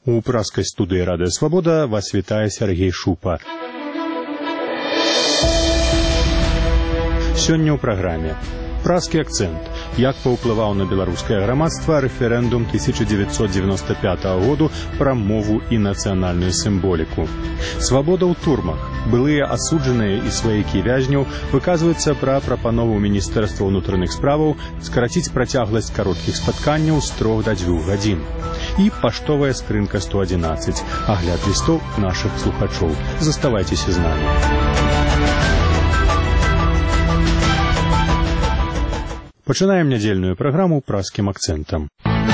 У пражскай студыі «Радыё Свабода» вас вітае Сергей Шупа. Сёння ў праграме пражскі акцэнт. Як паўплываў на беларускае грамадства рэферэндум 1995 году пра мову і нацыянальную сімволіку. Свабода ў турмах. Былыя асуджаныя і сваякі вязняў выказваюцца пра прапанову Міністэрства ўнутраных справаў скараціць працягласць кароткіх спатканняў з 3 до 2 гадзін. І паштовая скрынка 111. Агляд лістоў нашых слухачоў. Заставайцеся з намі. Пачынаем нядзельную праграму пражскім акцэнтам.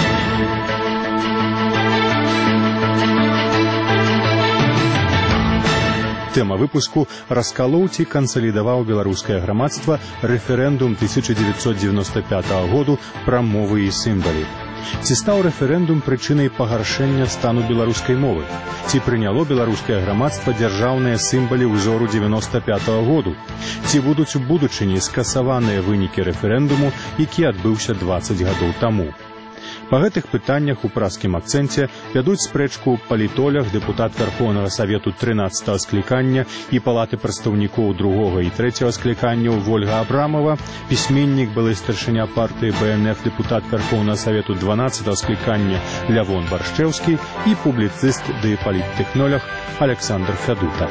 Тэма выпуску «Раскалоў ці кансалідаваў беларускае грамадства рэферэндум 1995 году пра мовы і сімвалы». Ці стаў рэферэндум прычынай пагаршэння стану беларускай мовы? Ці прыняло беларускае грамадства дзяржаўныя сімвалы ўзору 95 году? Ці будуць у будучыні скасаваныя вынікі рэферэндуму, які адбыўся 20 гадоў таму? Па гэтых пытаннях у пражскім акцэнце вядуць спрэчку палітолог, дэпутат Верховнага Савету 13-го склікання і Палаты прадстаўнікоў 2-го і 3-го скліканняў Вольга Абрамова, пісьменнік, былы старшыня партыі БНФ, дэпутат Верховнага Савету 12-го склікання Лявон Баршчэўскі і публіцыст ды паліттэхнолог Александр Фядута.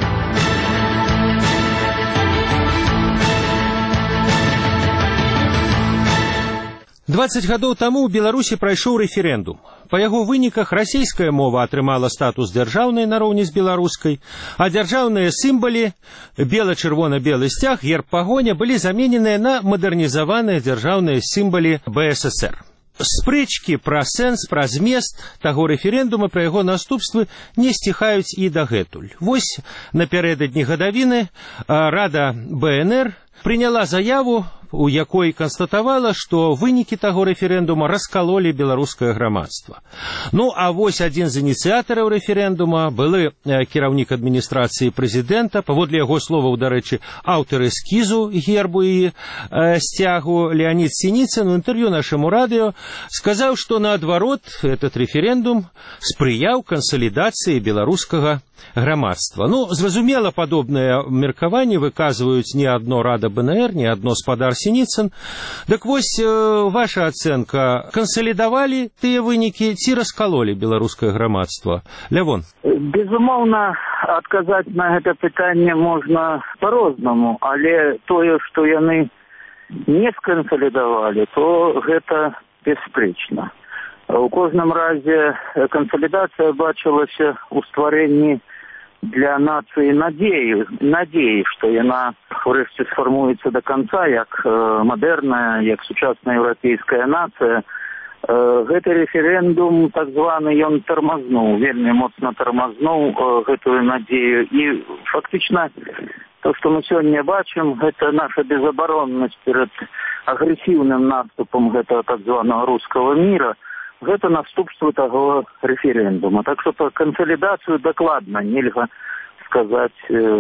«20 гадоў таму ў Беларусі прайшоў рэферэндум. Па яго выніках расійская мова атрымала статус дзяржаўнай нароўні з беларускай, а дзяржаўныя сімвалы бела-чырвона-белы сцяг, герб пагоня былі замененыя на мадэрнізаваныя дзяржаўныя сімвалы БССР. Спрэчкі пра сэнс, пра змест таго рэферэндума, пра яго наступствы не сціхаюць і дагэтуль. Вось напярэдадні гадавіны Рада БНР прыняла заяву, у якой канстатавала, што вынікі таго рэферэндума раскалолі беларускае грамадства. Ну, а вось адзін з ініцыятараў рэферэндума, былы кіраўнік адміністрацыі прэзідэнта, паводле яго словаў, дарэчы, аўтар эскізу гербу і сцягу Леонід Сініцын у інтэрв'ю нашаму радыё сказаў, што наадварот этот рэферэндум спрыяў кансалідацыі беларускага грамадства. Ну, зразумела, падобныя меркаванні выказваюць не адно Рада БНР, не адно спадар Сініцын. Так вось, ваша ацэнка, кансалідавалі тыя вынікі ці раскалолі беларускае грамадства? Лявон. Безумоўна, адказаць на гэта пытанне можна па-рознаму, але тое, што яны не скансалідавалі, то гэта бясспрэчна. У кожным разе кансалідацыя бачылася ў стварэнні для нацыі надеі, што яна врэшце сфармуецца до конца як мадэрная, як сучасная еўрапейская нацыя. Гэты рэферэндум, так званы, ён тармазнуў, вельмі моцна тармазнуў гэтую надею. І фактычна то, што мы сёння бачым, гэта наша безабароннасць перад агрэсіўным наступам гэтага так званага рускага міра. Гэта наступствы таго рэферэндума. Так што па кансалідацыю дакладна нельга сказаць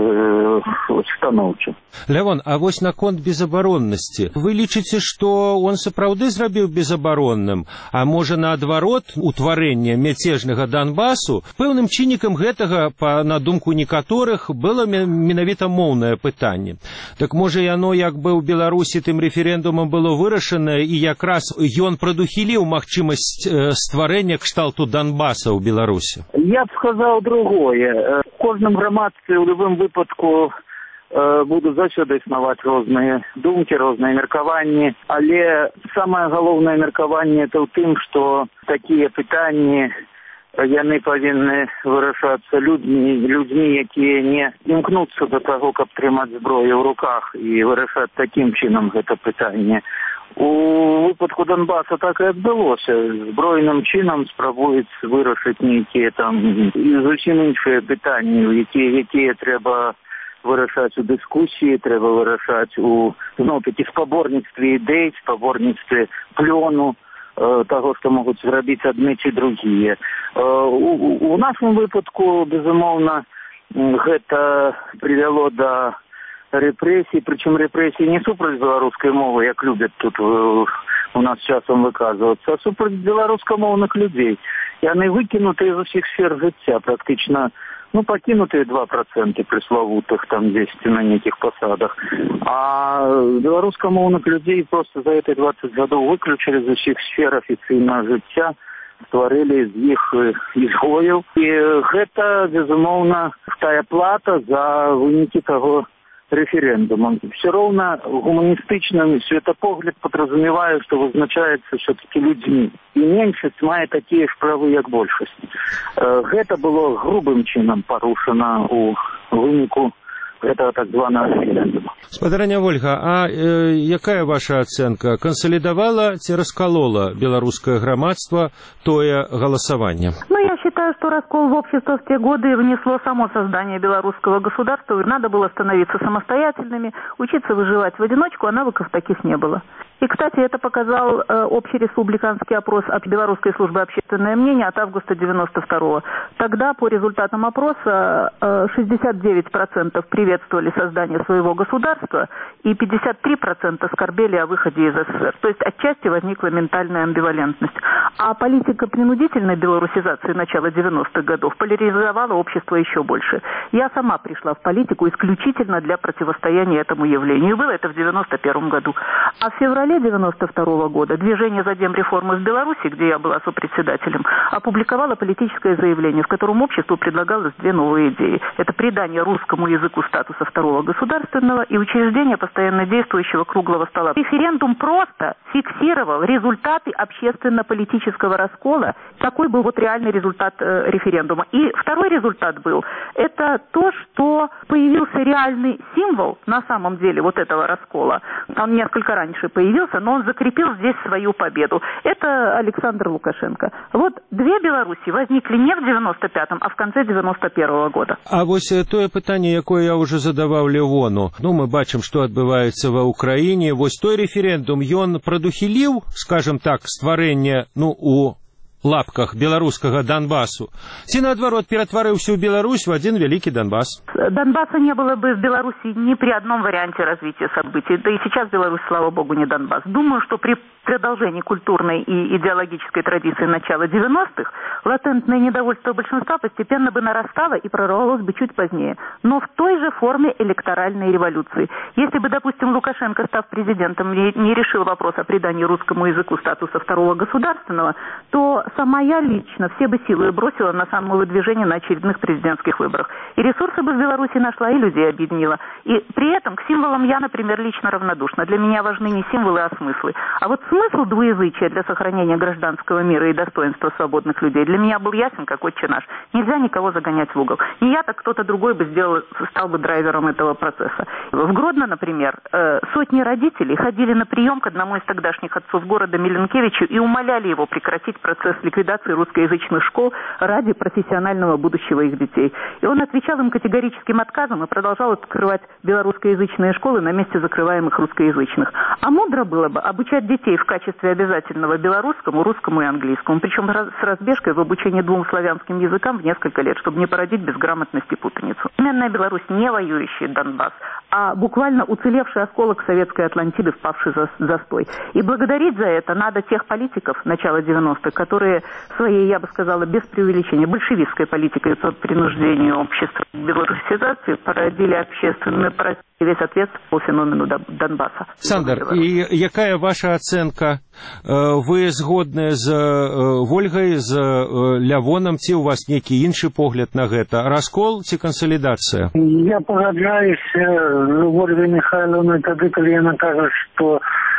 станоўча. Лявон, а вось наконт безабароннасці. Вы лічыце, што он сапраўды зрабіў безабаронным, а можа наадварот утварэнне мяцежнага Донбасу пэўным чыннікам гэтага, на думку некаторых, было менавіта моўнае пытанне. Так можа яно як бы ў Беларусі тым рэферэндумам было вырашанае і якраз ён прадухіліў магчымасць стварэння кшталту Донбаса ў Беларусі? Я б сказаў другое. В кожным грамадстве ў любым выпадку будуць заўсёды існаваць розныя думкі, розныя меркаванні, але самае галоўнае меркаванне это ў тым, што такія пытанні яны павінны вырашацца людзьмі, якія не імкнуцца да таго, каб трымаць зброю ў руках і вырашаць такім чынам гэта пытанне. У выпадку Донбаса так і адбылося. Збройным чынам спрабуюць вырашыць нейкія там зусім іншыя пытанні, якія трэба вырашаць у дыскусіі, трэба вырашаць у, зноў-такі, спаборніцтве ідэй, спаборніцтве плёну таго, што могуць зрабіць адны ці другія. У нашым выпадку, безумоўна, гэта прывяло да рэпрэсій, прычым рэпрэсій не супраць беларускай мовы, як любяць тут у нас часам выказвацца, а супраць беларускамоўных людзей. яны выкінутыя з усіх сфер жыцця, практычна, пакінутыя 2% пресловутых, там, 10 на нейкіх пасадах. А беларускамоўных людзей просто за эти 20 гадоў выключылі з усіх сфер афіцыйнага жыцця, стварылі з іх ізгояў. І гэта, безумоўна, тая плата за вынікі таго референдума. Все равно гуманистичный светопогляд подразумевает, что вызначается все-таки людьми. И меньшесть мае такие ж правы, как большесть. Это было грубым чином порушено у выніку этого так званого референдума. Спадарня Ольга, а якая ваша ацэнка? Кансалідавала ці расколола беларускае грамадства тое галасаванне? Я считаю, что раскол в общество в те годы внесло само создание белорусского государства. Надо было становиться самостоятельными, учиться выживать в одиночку, а навыков таких не было. И, кстати, это показал общий республиканский опрос от Белорусской службы общественное мнение от августа 92-го. Тогда, по результатам опроса, 69% приветствовали создание своего государства и 53% скорбели о выходе из СССР. То есть отчасти возникла ментальная амбивалентность. А политика принудительной белорусизации начала 90-х годов поляризовала общество еще больше. Я сама пришла в политику исключительно для противостояния этому явлению. И было это в 91 году. А в феврале 92 года движение за демреформы в Беларуси, где я была сопредседателем, опубликовало политическое заявление, в котором обществу предлагалось две новые идеи. Это придание русскому языку статуса второго государственного и учреждение постоянно действующего круглого стола. Референдум просто фиксировал результаты общественно-политического раскола. Такой был вот реальный результат референдума. И второй результат был, это то, что появился реальный символ на самом деле вот этого раскола. Он несколько раньше появился, но он закрепил здесь свою победу. Это Александр Лукашенко. Вот две Беларуси возникли не в 95-м, а в конце 91-го года. А вось тое пытанне, якое я уже задаваў Левону. Мы бачым, што адбываецца ва Ўкраіне. Вось той референдум, ён прадухіліў, скажем так, стварэнне, у лапках беларускага Донбассу, ці наадварот ператварыўся ў Беларусь в один великий Донбасс? Донбасса не было бы в Беларуси ни при одном варианте развития событий. Да и сейчас Беларусь, слава богу, не Донбасс. Думаю, что при продолжении культурной и идеологической традиции начала 90-х латентное недовольство большинства постепенно бы нарастало и прорвалось бы чуть позднее. Но в той же форме электоральной революции. Если бы, допустим, Лукашенко, став президентом, не решил вопрос о придании русскому языку статуса второго государственного, то сама я лично все бы силы бросила на самовыдвижение на очередных президентских выборах. И ресурсы бы в Беларуси нашла, и людей объединила. И при этом к символам я, например, лично равнодушна. Для меня важны не символы, а смыслы. А вот смысл двуязычия для сохранения гражданского мира и достоинства свободных людей для меня был ясен, как отче наш. Нельзя никого загонять в угол. Не я, так кто-то другой бы стал бы драйвером этого процесса. В Гродно, например, сотни родителей ходили на прием к одному из тогдашних отцов города Миленкевичу и умоляли его прекратить процесс ликвидации русскоязычных школ ради профессионального будущего их детей. И он отвечал им категорическим отказом и продолжал открывать белорусскоязычные школы на месте закрываемых русскоязычных. А мудро было бы обучать детей в качестве обязательного белорусскому, русскому и английскому, причем с разбежкой в обучении двум славянским языкам в несколько лет, чтобы не породить безграмотность и путаницу. Современная Беларусь не воюющий Донбасс, а буквально уцелевший осколок советской Атлантиды, впавший в застой. И благодарить за это надо тех политиков начала 90-х, которые своей, я бы сказала, без преувеличения, большевистской политикой по принуждению общества к белорусизации породили общественный протест и весь ответ по феномену Донбасса. Сандер, и якая ваша оценка? Вы згодны з Вольгай, з Лявоном, ці у вас нейкі іншы погляд на гэта? Раскол ці кансалідацыя? Я пагаджаюся з Ольгай Михайловнай тады, калі яна кажа, што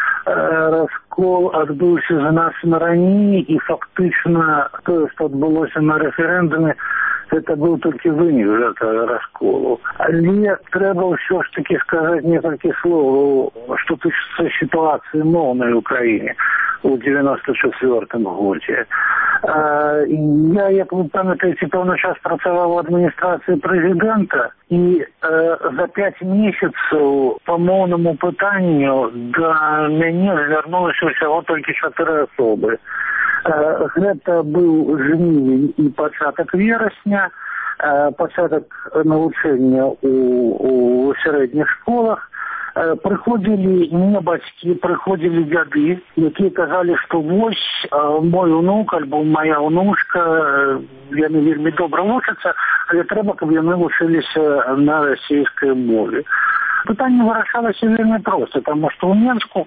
раскол адбыўся значна раней, і фактычна тое, што адбылося на рэферэндуме, это был только вынік гэтага расколу. Але трэба ўсё ж таки сказаць некалькі слоў, што тычыцца сітуацыі моўнай у краіне у 94-м годзе. Я, як вы памятаеце, пэўны час працаваў у адміністрацыі прэзідэнта, і за 5 месяцаў па моўнаму пытанню да мяне звярнулася ўсяго толькі 4 асобы. Гэта быў жнівень і пачатак верасня, пачатак навучання у сярэдніх школах, Прыходзілі не бацькі, прыходзілі дзяды, якія казалі, што вось мой унук альбо моя унучка, яны вельмі добра вучацца, але трэба, каб яны вучыліся на расійскай мове. Пытанне вырашалася вельмі проста, таму што ў Менску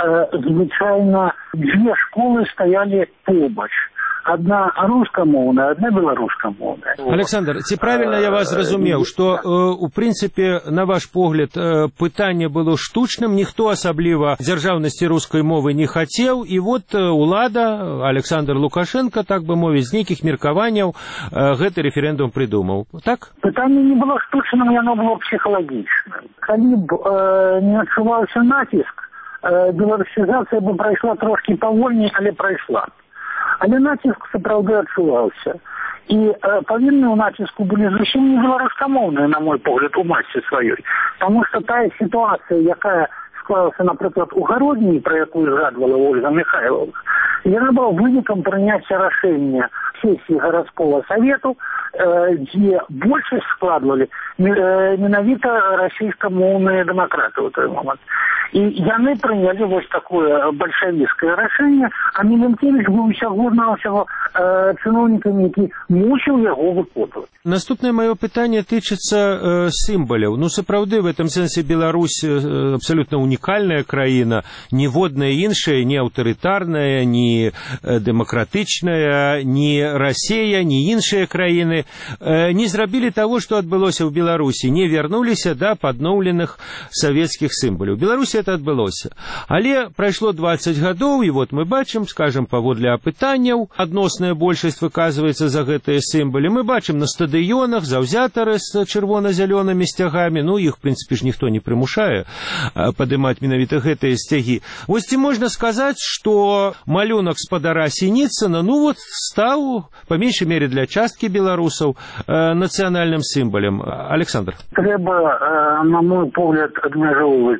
звычайна две школы стаялі побач. Одна рускамоўная, одна беларускамоўная. Александр, ці правільна я вас зразумеў, што у прынцыпе, на ваш погляд, пытанне было штучным, ніхто асабліва дзяржаўнасці рускай мовы не хацеў, і вот улада, Александр Лукашенко, так бы мовіць, з нейкіх меркаванняў гэты рэферэндум прыдумаў. Так? Пытанне не было штучным, яно было псіхалагічным. Калі б не адчуваўся націск, беларусізацыя бы прайшла трошкі павольней, але прайшла. Але націск сапраўды адчуваўся. І павінны ў націску былі зусім не беларускамоўныя, на мой погляд, у массе сваёй. Таму што тая сітуацыя, якая склалася, напрыклад, у Гародні, пра якую згадвала Ольга Михайловна, яна была вынікам прыняцця рашэння сесіі гарадскога савету, дзе большасць складвалі менавіта расійскамоўныя дэмакраты ў той момант. І яны прынялі вось такое бальшавіцкае рашэнне, а Міленкевіч быў усяго-навсяго чыноўнікам, які мусіў яго выконваць. Наступнае маё пытанне тычыцца сімваляў. Ну, сапраўды, в этом сэнсе Беларусь абсолютно унікальная краіна, ніводная іншая, ні аўтарытарная, ні дэмакратычная, ні Расія, ні іншыя краіны не зрабілі таго, што адбылося ў Беларусі, не вярнуліся да падноўленых савецкіх сімваляў. Беларусі это адбылося. Але прайшло 20 гадоў, і вот мы бачым, скажем, паводле апытанняў, адносная большасць выказваецца за гэтыя сімвалы. Мы бачым на стадыёнах заўзятары з чырвона-зялёнымі сцягамі, ну, іх, в прынцыпе, ж ніхто не прымушае падымаць менавіта гэтыя сцягі. Вось ці можна сказаць, што малюнак спадара Сініцына, ну, вот, стаў, па меншай мере для часткі беларусаў, нацыянальным сімвалем. Александр. Трэба, на мой погляд, адмяжоўваць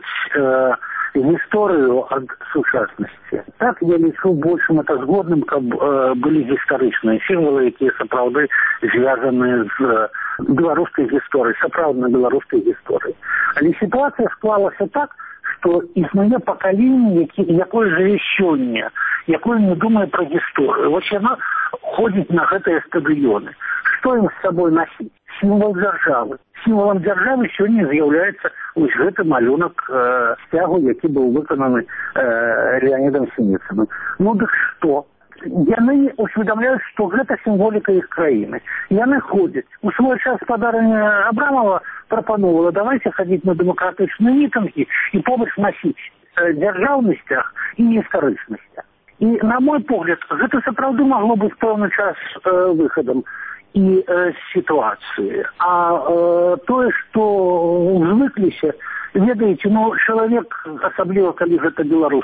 гісторыю ад сучаснасці. Так, я лічу больш мэтазгодным, каб былі гістарычныя сімвалы, якія сапраўды звязаны з беларускай гісторыяй, сапраўднай беларускай гісторыяй. Але сітуацыя склалася так, што існуе пакаленне, якое жыве сёння, якое не думае пра гісторыю. Вось яно ходзіць на гэтыя стадыёны. Што ім з сабой насіць? Сімвал дзяржавы. Сімвалам дзяржавы сёння з'яўляецца вось гэты малюнак сцягу, які быў выкананы Леонідам Сініцыным. Ну дык што? Яны усведамляюць, што гэта сімволіка іх краіны. Яны ходзяць. У свой час спадарня Абрамова прапановала, давайте хадзіць на дэмакратычныя мітынгі і побач насіць дзяржаўны сцяг і гістарычны сцяг. І, на мой погляд, гэта сапраўды магло быць пэўны час выхадам і сітуацыі. А тое, што звыкліся, ведаеце, ну, чалавек, асабліва калі гэта беларус,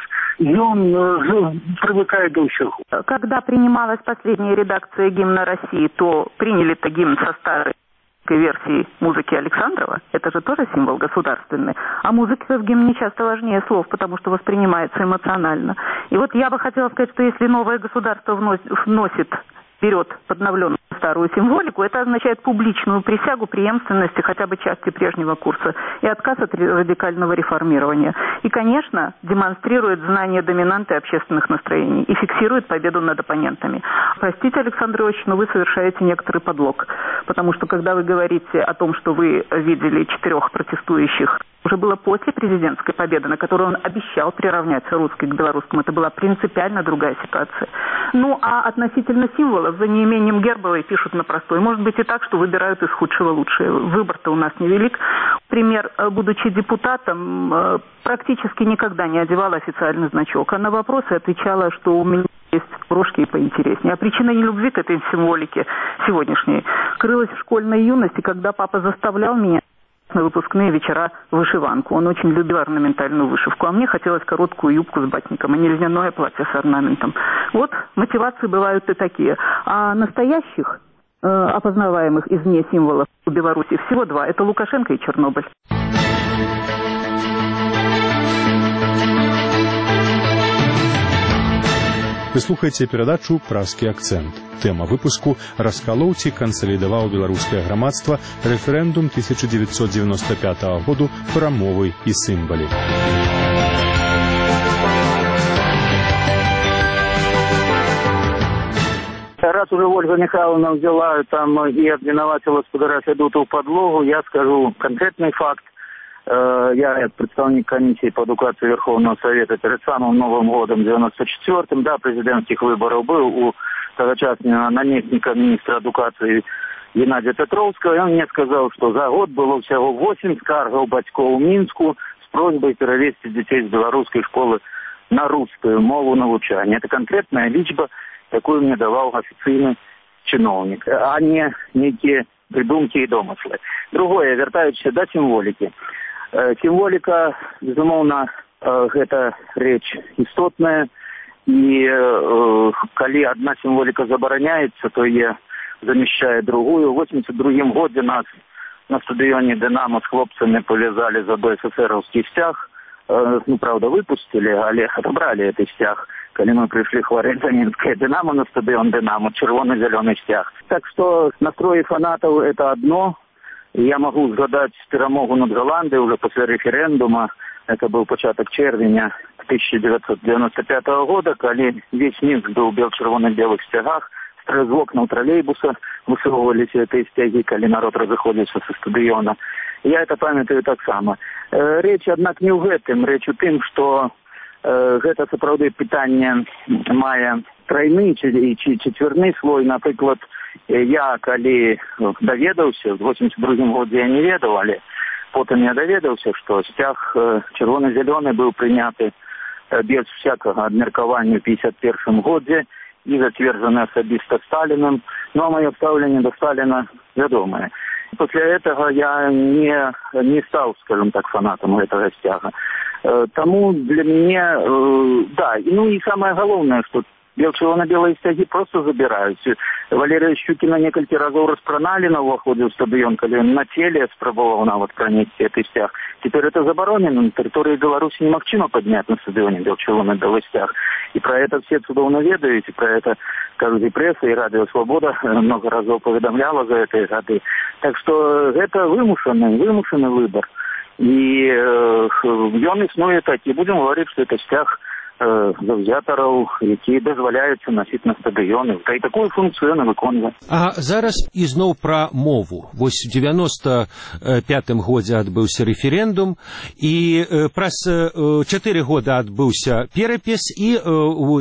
он привыкает до всего. Когда принималась последняя редакция гимна России, то приняли-то гимн со старой версии музыки Александрова. Это же тоже символ государственный. А музыка в гимне часто важнее слов, потому что воспринимается эмоционально. И вот я бы хотела сказать, что если новое государство вносит вперед подновленную старую символику, это означает публичную присягу преемственности хотя бы части прежнего курса и отказ от радикального реформирования. И, конечно, демонстрирует знание доминанты общественных настроений и фиксирует победу над оппонентами. Простите, Александр Ильич, но вы совершаете некоторый подлог, потому что когда вы говорите о том, что вы видели 4 протестующих, уже было после президентской победы, на которую он обещал приравнять русский к белорусскому. Это была принципиально другая ситуация. Ну, а относительно символов, за неимением гербовой пишут на простой. Может быть и так, что выбирают из худшего лучшее. Выбор-то у нас невелик. Например, будучи депутатом, практически никогда не одевала официальный значок. А на вопросы отвечала, что у меня есть брошки и поинтереснее. А причина нелюбви к этой символике сегодняшней крылась в школьной юности, когда папа заставлял меня на выпускные вечера вышиванку. Он очень любил орнаментальную вышивку, а мне хотелось короткую юбку с батником, а не льняное платье с орнаментом. Вот мотивации бывают и такие. А настоящих, опознаваемых извне символов у Беларуси всего 2. Это Лукашенко и Чернобыль. Вы слухаеце перадачу «Празкі акцэнт». Тэма выпуску «Раскалоў ці кансалідаваў беларускае грамадства рэферэндум 1995 году пра мовы і сімвалы». Раз уже Ольга Михайловна взяла там и обвиноватила Сподара Федута в подлогу, я скажу конкретный факт. Я представник комиссии по эдукации Верховного Совета перед самым Новым годом 94-м. Да, президентских выборов был у тогочасного наместника министра эдукации Геннадия Петровского. И он мне сказал, что за год было всего 8 скаргов батьков в Минску с просьбой перевести детей с белорусской школы на русскую мову навучания. Это конкретная личба, такую мне давал официальный чиновник, а не некие придумки и домыслы. Другое, вертаючись до символики. Символика, безумоўна, гэта рэч істотная, і калі адна сімволіка забараняецца, то е замещае другую. В 82-м годзе нас на стадыёне «Динамо» с хлопцами повязали за БССРовский стяг. Ну, правда, выпустили, але отобрали этот стяг. Когда мы пришли хвалить за Минское «Динамо» на стадион «Динамо», червоно-зеленый стяг. Так что настрои фанатов – это одно. Я могу згадать перемогу над Голландией уже после референдума. Это был початок червня 1995 года, когда весь Минск был в червоно-белых стягах. З окна троллейбуса высовывались эти стяги, когда народ разыходился со стадиона. Я это памятаю так само. Речь, однако, не в этом. Речь в том, что гэта сапраўды пытанне мае трайны і чацвярны слой. Напрыклад, я калі даведаўся, в 82-м годзе я не ведаў, але потым я даведаўся, што сцяг чырвона-зялёны быў прыняты без всякага абмеркавання ў 51-м годзе і зацверджаны асабіста Сталиным. Ну, а маё стаўленне до Сталина вядомае. После этого я не стал, скажем так, фанатом этого стяга. Тому для меня, да, ну и самое главное, что червоно-белые стяги просто забирают. Валерия Щукина несколько разов распранали на входе в стадион, когда он на теле спробовал вот пронести этот стяг. Теперь это заборонено. На территории Беларуси немагчыма поднять на стадионе червоно-белый стяг. И про это все цудовно ведают, и про это, кажется, и пресса, и Радио Свобода много разов поведомляла за эти годы. Так что это вымушенный выбор. И он існуе так. И будем говорить, что это стяг заўзятараў, які дазваляюцца насіць на стадыёны. Та і такую функцію яны выконвае. А зараз ізноў пра мову. Вось у 95-м годзе адбыўся рэферэндум, і праз 4 года адбыўся перапіс, і у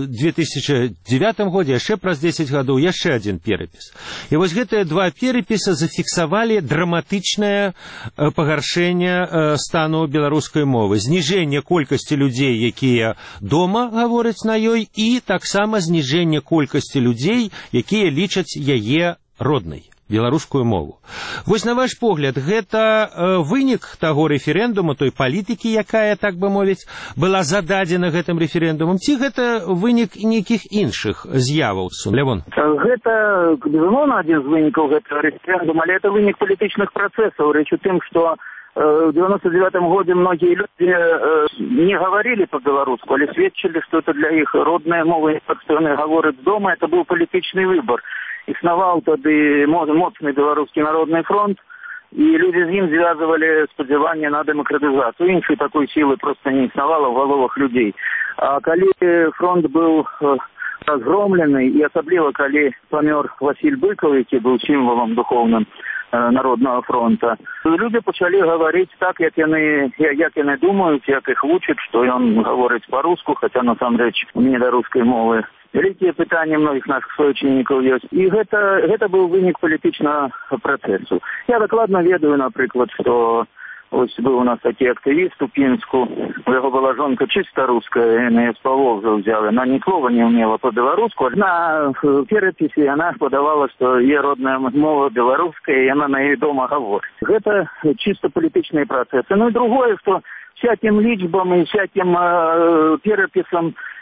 2009 годзе яшчэ праз 10 гадоў яшчэ адзін перапіс. І вось гэтыя два перапіса зафіксавалі драматычнае пагаршэнне стану беларускай мовы, зніжэнне колькасці людзей, якія дома гавораць на ёй, і таксама зніжэнне колькасці людзей, якія лічаць яе роднай, беларускую мову. Вось на ваш погляд, гэта вынік таго рэферэндуму, той палітыкі, якая, так бы мовіць, была зададзена гэтым рэферэндумам, ці гэта вынік нейкіх іншых з'яваў? Лявон. Гэта, безумоўна, адзін з вынікаў гэтага рэферэндума, але это вынік палітычных працэсаў. Рэч у тым, што в 99-м году многие люди не говорили по-белорусски, але сведчили, что это для их родная мова, и постоянно говорят дома. Это был политичный выбор. Існаваў тады моцны беларускі народный фронт, и люди з ім звязывали спадзяванне на демократизацию. Іншай такой силы просто не існавала в головах людей. А калі фронт был разгромлены, и особливо калі памёр Василь Быков, які был символом духовным Народного фронта, люди почали говорить так, як яны думают, як их учат, что он говорит по-русски, хотя на самом деле у меня до русской мовы великие пытания многих наших соучеников есть. И это был вынік палітычнага процессу. Я докладно ведаю, например, что ось быў у нас такі актывіст у Пінску, у яго была жонка чисто руская, яна з Павловжа взяла, она ни слова не умела по-беларуску. На перапісе она подавала, что ее родная мова беларуская, и она на ее дома говорит. Это чисто палітычныя процессы. Ну и другое, что всяким лічбам и всяким перапісам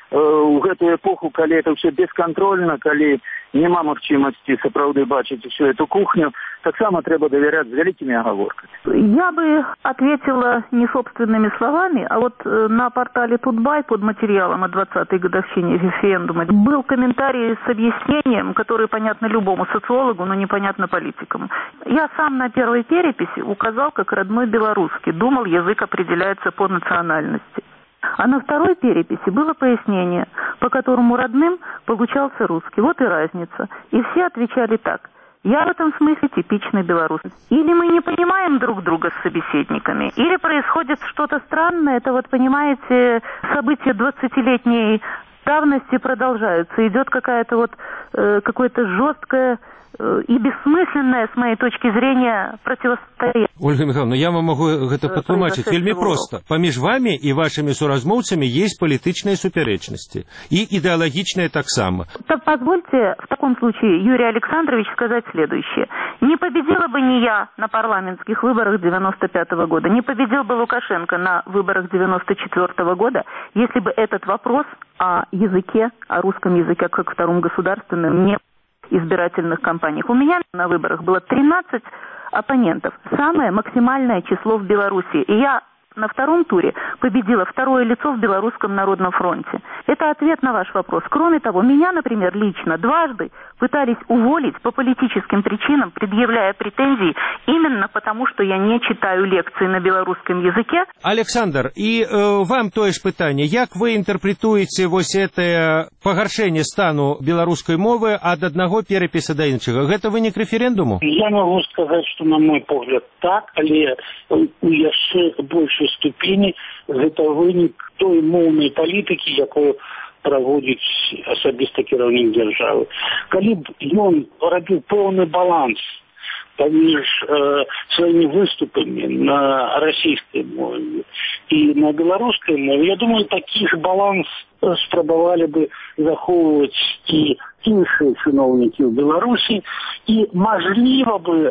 у гэтую эпоху, калі это все бесконтрольна, калі няма магчымасці сапраўды бачыць всю эту кухню, таксама трэба давяряць з вялікімі агаворкамі. Я бы ответила не собственными словами, а вот на портале Тутбай под материалом о 20-й годовщине референдума был комментарий с объяснением, которое понятно любому социологу, но непонятно политикам. Я сам на первой переписи указал как родной белорусский, думал, язык определяется по национальности. А на второй переписи было пояснение, по которому родным получался русский. Вот и разница. И все отвечали так. Я в этом смысле типичный белорус. Или мы не понимаем друг друга с собеседниками, или происходит что-то странное. Это вот, понимаете, события 20-летней давности продолжаются. Идет какая-то вот какое-то жесткое и бессмысленное, с моей точки зрения, противостояние. Ольга Михайловна, я вам могу гэта патлумачыць вельмі проста. Паміж вами і вашими суразмоўцамі есть палітычныя супярэчнасці. І ідэалагічныя таксама. Позвольте в таком случае, Юрий Александрович, сказать следующее. Не победила бы не я на парламентских выборах 95-го года, не победил бы Лукашенко на выборах 94-го года, если бы этот вопрос о языке, о русском языке как втором государственном не избирательных кампаниях. У меня на выборах было 13 оппонентов. Самое максимальное число в Беларуси. И я на втором туре победила второе лицо в Белорусском народном фронте. Это ответ на ваш вопрос. Кроме того, меня, например, лично дважды пытались уволить по политическим причинам, предъявляя претензии именно потому, что я не читаю лекции на белорусском языке. Александр, и вам тое ж пытанне. Як вы интерпретуеце вось это пагаршэнне стану беларускай мовы ад аднаго перапіса да іншага? Гэта вынік рэферэндуму? Я могу сказать, что на мой погляд так, але у яшчэ большай ступені гэта вынік той моўнай палітыкі, якую праводзіць асабіста кіраўнік дзяржавы. Калі б ён рабіў пэўны баланс паміж сваімі выступамі на расійскай мове і на беларускай мове, я думаю, такі ж баланс спрабавалі бы захоўваць і іншыя чыноўнікі ў Беларусі, і, мажліва бы,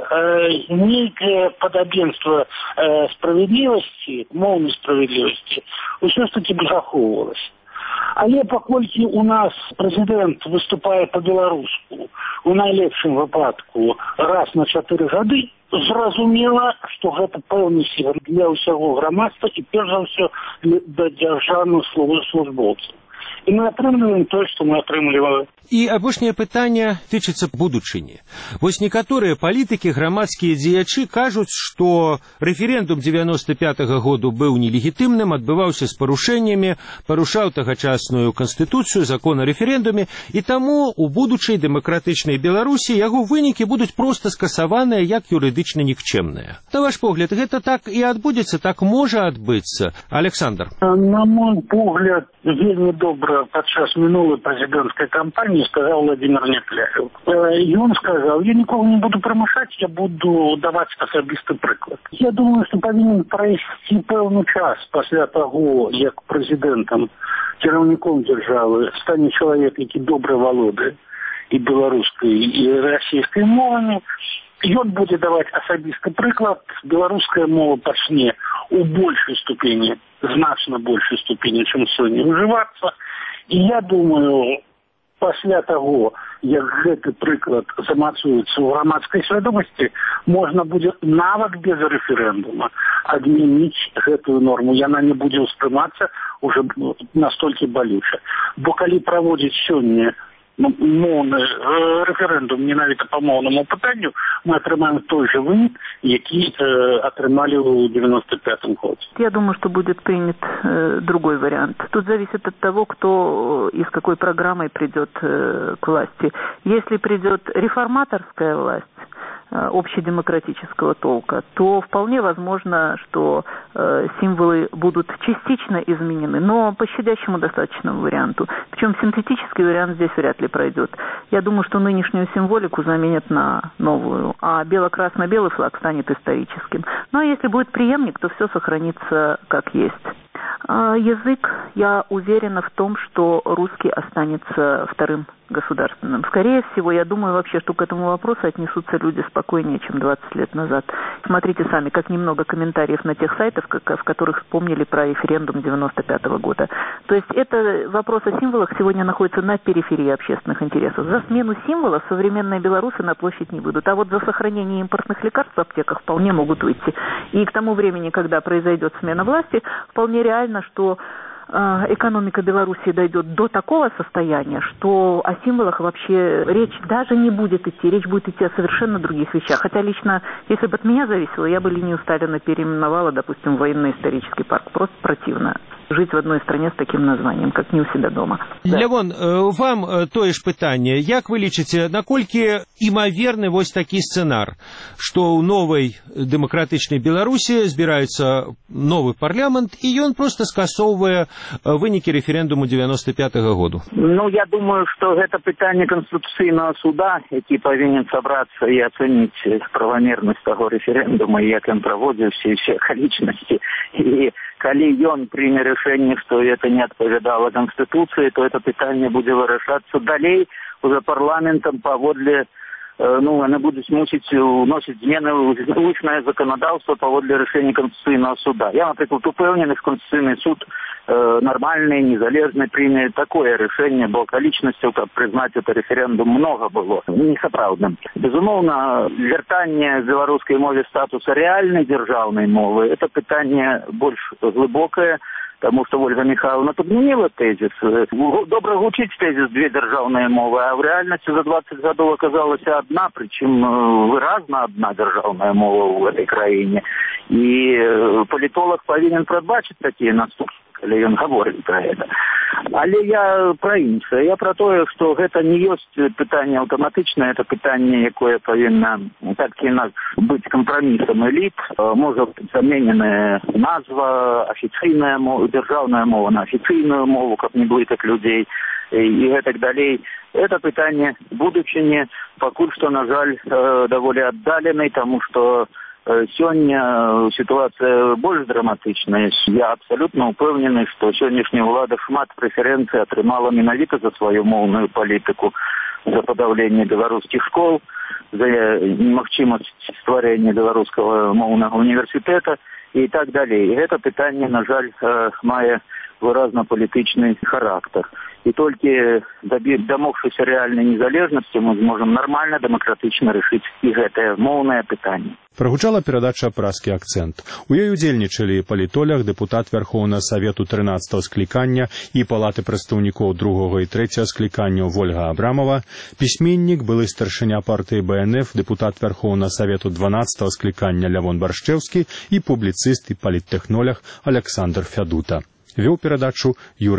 нейкае падабенства справядлівасці, моўнай справядлівасці, ўсё ж такі бы захоўвалася. Але паколькі у нас прэзідэнт выступае па-беларуску, у найлепшым выпадку раз на 4 гады, зразумела, што гэта пэўны сігнал для ўсяго грамадства і перш за ўсё для дзяржаўных службоўцаў. І мы атрымліваем тое, што мы атрымліваем. І апошняе пытанне тычыцца будучыні. Вось некаторыя палітыкі, грамадскія дзеячы кажуць, што рэферэндум 95-го году быў нелегітымным, адбываўся з парушэннямі, парушаў тагачасную канстытуцыю, закон о рэферэндуме, і таму у будучай дэмакратычнай Беларусі яго вынікі будуць проста скасаваныя як юрыдычна нікчэмныя. На ваш погляд, гэта так і адбудзецца, так можа адбыцца? Александр. На мой погляд, вельмі добра падчас мінулай прэзідэнцкай кампаніі сказал Владимир Некляев. И он сказал, я никого не буду примушать, я буду давать особистый приклад. Я думаю, что повинен пройти певний час после того, як президентом, кіраўніком державы стане человек, який добре володає и белорусской, и российской мовами. И он будет давать особистый приклад. Белорусская мова пачне у большей ступени, значно большей ступени, чем сегодня уживаться. И я думаю, пасля таго, як гэты прыклад замацуецца ў грамадскай свядомасці, можна будзе нават без рэферэндума адмяніць гэтую норму. Яна не будзе ўспрымацца уже настолькі балюча. Бо калі праводзіць сёння моўны рэферэндум менавіта по моўнаму пытанню, мы атрымаем той же вынік, які атрымали в 95-м году. Я думаю, что будет принят другой вариант. Тут зависит от того, кто и с какой программой придет к власти. Если придет реформаторская власть общедемократического толка, то вполне возможно, что символы будут частично изменены, но по щадящему достаточному варианту. Причем синтетический вариант здесь вряд ли пройдет. Я думаю, что нынешнюю символику заменят на новую, а бело-красно-белый флаг станет историческим. Ну а если будет преемник, то все сохранится как есть. Язык, я уверена в том, что русский останется вторым государственным. Скорее всего, я думаю вообще, что к этому вопросу отнесутся люди спокойнее, чем 20 лет назад. Смотрите сами, как немного комментариев на тех сайтах, в которых вспомнили про референдум 95 года. То есть это вопрос о символах сегодня находится на периферии общественных интересов. За смену символов современные белорусы на площадь не выйдут. А вот за сохранение импортных лекарств в аптеках вполне могут выйти. И к тому времени, когда произойдет смена власти, вполне реально, что экономика Беларуси дойдет до такого состояния, что о символах вообще речь даже не будет идти. Речь будет идти о совершенно других вещах. Хотя лично, если бы от меня зависело, я бы линию Сталина переименовала, допустим, в военно-исторический парк. Просто противно жить в одной стране с таким названием, как не у себя дома. Лявон, вам тое ж пытанне. Як вы лічыце, наколькі імаверны вось такі сцэнар, што ў новай дэмакратычнай Беларусі збіраецца новы парламент, і ён проста скасоўвае вынікі рэферэндуму 95-го году? Ну, я думаю, што гэта пытанне Конституцыйнага суда, які павінен сабрацца і ацэніць правамернасць таго рэферэндума, як ён праводзіўся, і ўсе акалічнасці. І калі ён прыме рашэнне, што гэта не адпавядала Конституцыі, то это пытанне будзе вырашацца далей уже парламентам паводле, яны будуць мусіць уносіць змены ў устнае заканадаўства паводле рашэння Конституцыйнага суда. Я, напрыклад, упэўнены, што Конституцыйны суд нормальный, незалежный прыме такое рашэнне, бо акалічнасцяў, каб прызнаць это рэферэндум, много было несапраўдным. Безумоўна, вяртанне беларускай мове статуса рэальнай дзяржаўнай мовы, это пытанне больш глыбокае, потому что Ольга Михайловна подменила тезис. Добро гучить тезис «две державные мовы», а в реальности за 20 годов оказалась одна, причем выразно одна державная мова в этой краине. И политолог повинен пробачить такие наступства, коли он говорит про это. Але я про іншае. Я про тое, што гэта не ёсць пытанне аўтаматычнае, это пытанне, якое павінна так ці інакш быць кампрамісам эліт. Можа быць замененая назва, афіцыйная мова, дзяржаўная мова на афіцыйную мову, каб не блытаць людзей і гэтак далей. Это пытанне будучыні, пакуль што, на жаль, даволі аддаленай, таму што сёння ситуация больш драматычная. Я абсолютно упэўнены, што сённяшняя ўлада шмат прэферэнцый атрымала менавіта за сваю моўную палітыку, за падаўленне беларускіх школ, за немагчымасць стварэння беларускага моўнага універсітэта і так далей. І гэта пытанне, на жаль, мае выразна палітычны характар. І толькі дамогшыся рэальнай незалежнасці мы зможам нармальна, дэмакратычна рашыць і гэтае моўнае пытанне. Прагучала перадача «Празкі акцэнт». У ёй удзельнічалі палітолог, дэпутат Вярхоўнага Савету 13-го склікання і Палаты прадстаўнікоў 2-го і 3-го скліканняў Вольга Абрамова, пісьменнік, былы старшыня партыі БНФ, дэпутат Вярхоўнага Савету 12-го склікання Лявон Баршчэўскі і публіцыст і паліттэхнолог Александр Фядута. Вёў перадачу Юрый